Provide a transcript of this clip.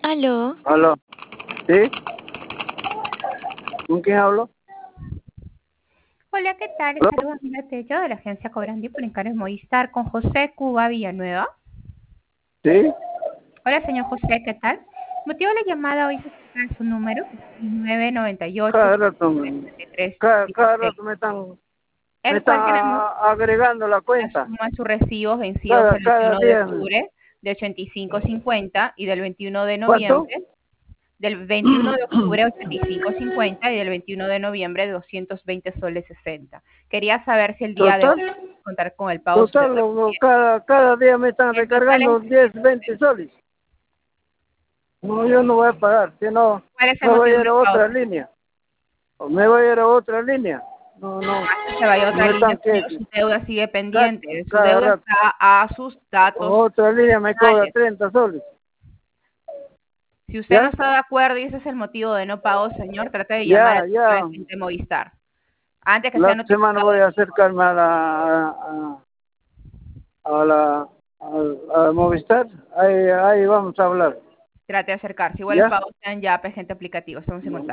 Aló, Aló, ¿sí? ¿Con quién hablo? Hola, ¿qué tal? ¿Aló? Saludos, Andrea Tello de la agencia Cobrandi por encargo de Movistar con José Cuba Villanueva. ¿Sí? Hola, señor José, ¿qué tal? Motivo de la llamada hoy es en su número, 998 Cada rato, cada 3316, rato me el están cual queremos agregando la cuenta. asuma sus recibos vencidos el Cada 21 de día. octubre de 85.50 y del 21 de ¿Cuánto? noviembre, del 21 de octubre 85.50 y del 21 de noviembre 220 soles 60. Quería saber si el día de hoy ¿Total? contar con el pago Total, usted. cada día me están El total recargando es, 10, 20 soles. No, yo no voy a pagar, si no, ¿cuál es el me voy motivo a ir del a pago? otra línea. O me voy a ir a otra línea. No, Hasta se vaya a no otra me línea, están señor, que su deuda sigue pendiente. Su cada deuda rato. está a sus datos Otra línea me cobra personales. 30 soles. Si usted no ¿Ya? está de acuerdo y ese es el motivo de no pago, señor, trate de llamar Ya. al de Movistar antes que sea La semana notificado. voy a acercarme a Movistar. Ahí vamos a hablar. Trate de acercarse. Igual los ¿Ya? pagos sean ya presente aplicativo. Estamos en contacto.